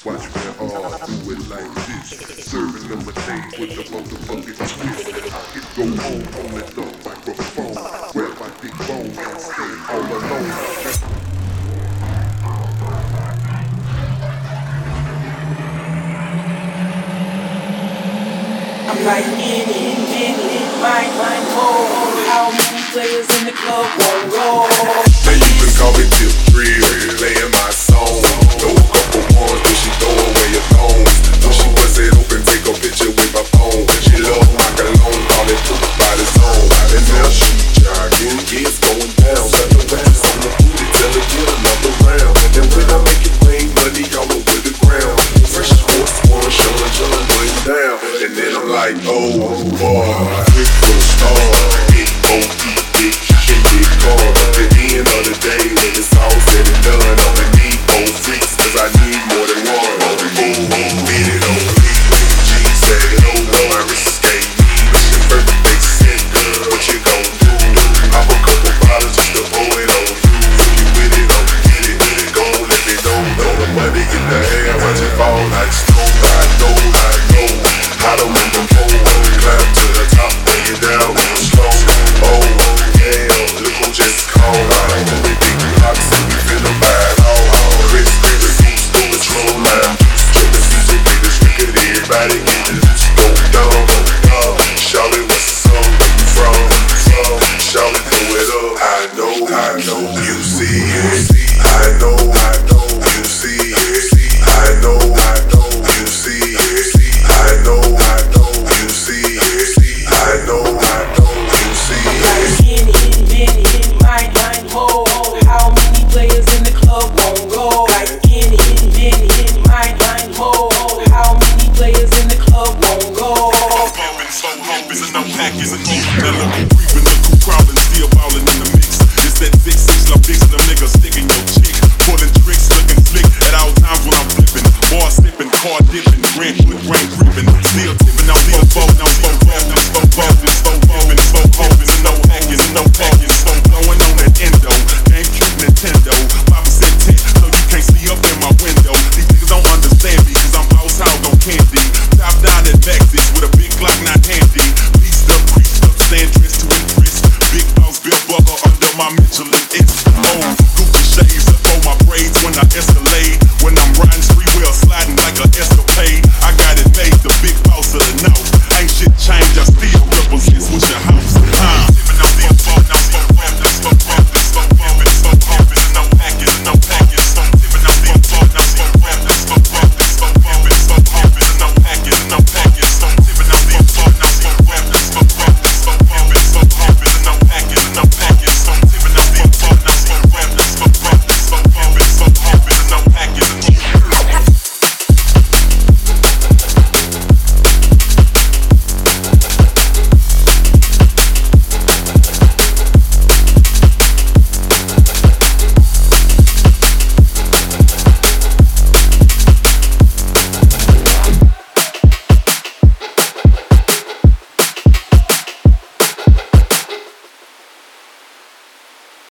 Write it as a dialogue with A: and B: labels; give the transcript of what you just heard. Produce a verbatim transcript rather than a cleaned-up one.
A: Watch me all do it like this. Serving lemonade with the motherfucking twist. I can go home on the dumb microphone. Grab my big bone and stand all alone.
B: I'm like in it, in it, mind, mind, hold. How many players in the club won't roll?
A: Now you can call me Tip Drill, laying